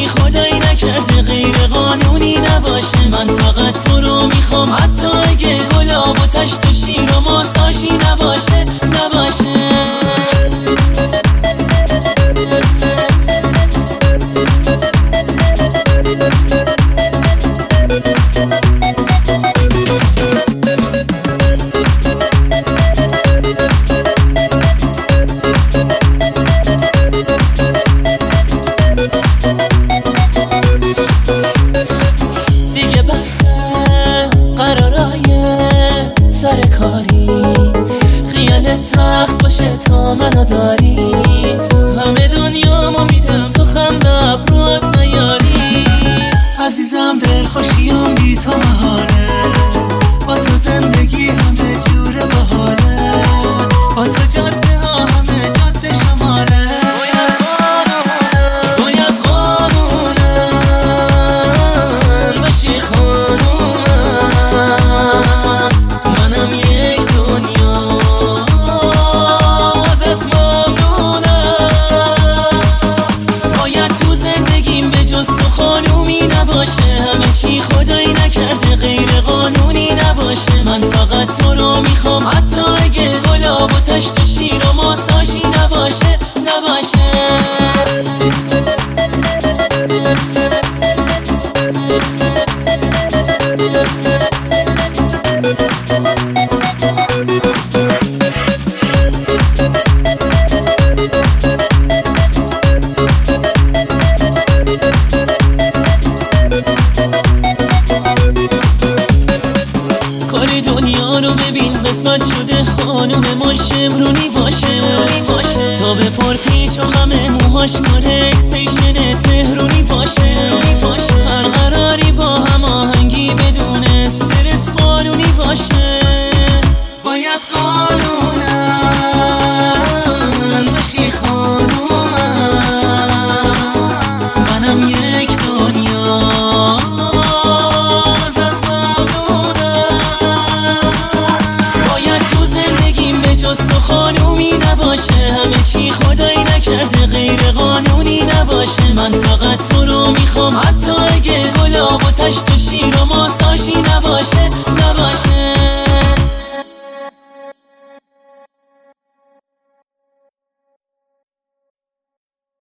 چی خدایی نکرده غیر قانونی نباشه. من فقط تو رو میخوام حتی اگه گلاب و تشت و شیر و ماساژی نباشه. دیگه بسه قرارای سر کاری، خیال تخت باشه تا منو داری. همه دنیامو میدم تو خم ابروات نیاری. عزیزم دلخوشیم بی تو محاله، با تو زندگی همه جوره بحاله. با تو جاده ها همه جاده شماله. باید قانونم بشی خانومم. منم یک دنیا ازت ممنونم. باید تو زندگیم به جز تو خانومی نباشه. همه چی خدایی نکرده غیر قانونی نباشه. من فقط تو رو میخوام حتی اگه گلاب و تشت و شیر و ماساژی نباشه. کاری دنیا رو ببین قسمت شده خانوم ما شمرونی باشه. تا به پرپیچ و خمه موهاش کانکسیشن تهرونی باشه. هر قراری با هماهنگی بدون استرس قانونی باشه. باید قانونم بشی خانومم. منم یک دنیا ازت ممنونم. باید تو زندگیم به جز تو خانومی نباشه. همه چی خدایی نکرده غیر قانونی نباشه. من فقط تو رو میخوام حتی اگه گلاب و تشت و شیر و ماساژی نباشه.